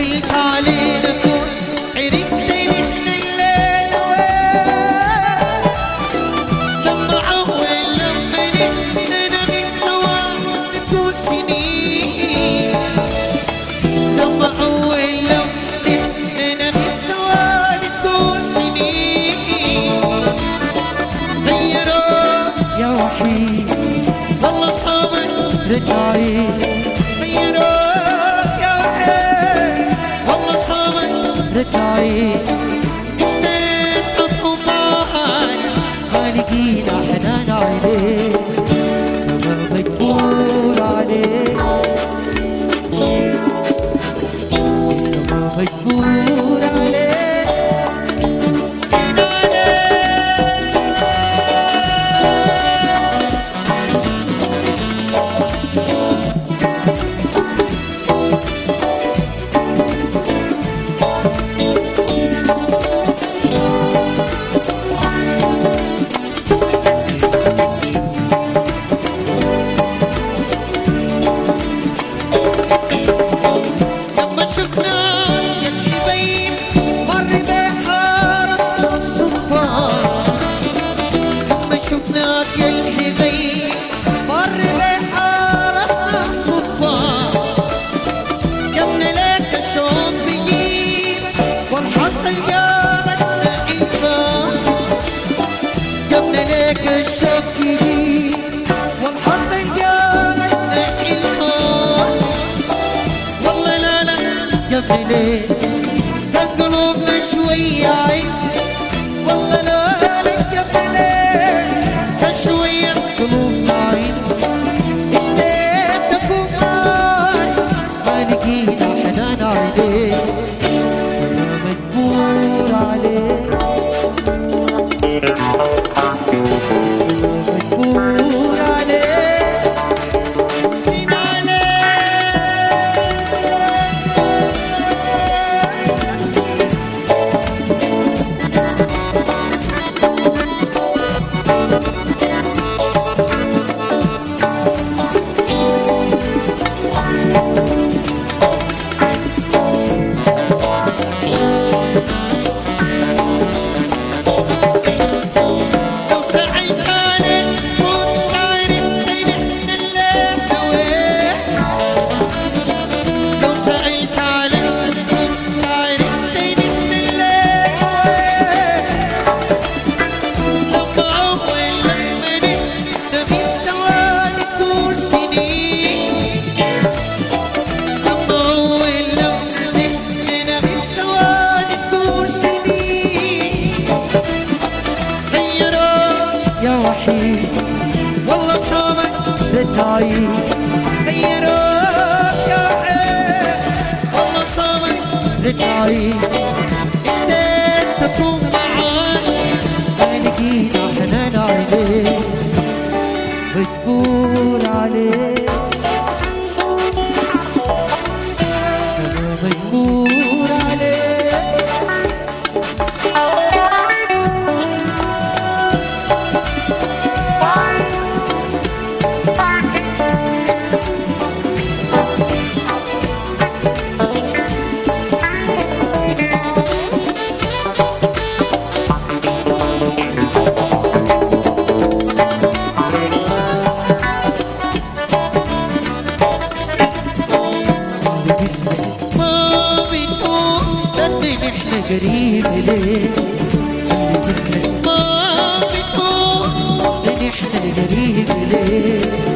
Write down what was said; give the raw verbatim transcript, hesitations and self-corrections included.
سألت علينا كون عرفت نحن الليل لما أول لما نحن نغيب سوا نكون سنين لما أول لما نحن نغيب سوا نكون سنين غيروا يا وحيد والله صابر رجعي رجعي استنقف ومعاي ما لقينا حنان عليك لما مجبور عليك لما مجبور عليك شفناك يا الحبيب مر بحارتنا الصدفة جبنا لك الشوق بيجيب والحصل جابتنا إنفا جبنا لك الشوق بيجيب والحصل جابتنا إنفا والله لا لا جبنا لك كان قلوبنا شوية عين والله لا لا جبنا لك شوية قلوبنا عين اشتقت تكون معاي ما لقينا حنان عليك أنا مجبور عليك مجبور عليك مين عليك والله صامت رجعي غيروك يا وحيد والله صامت رجعي اشتقت تكون معاي ما لقينا حنان عليك مجبور عليك أنا مجبور عليك ما بتقول قد نحن قريب ليه اللي بسمع ما بتقول قد نحن قريب ليه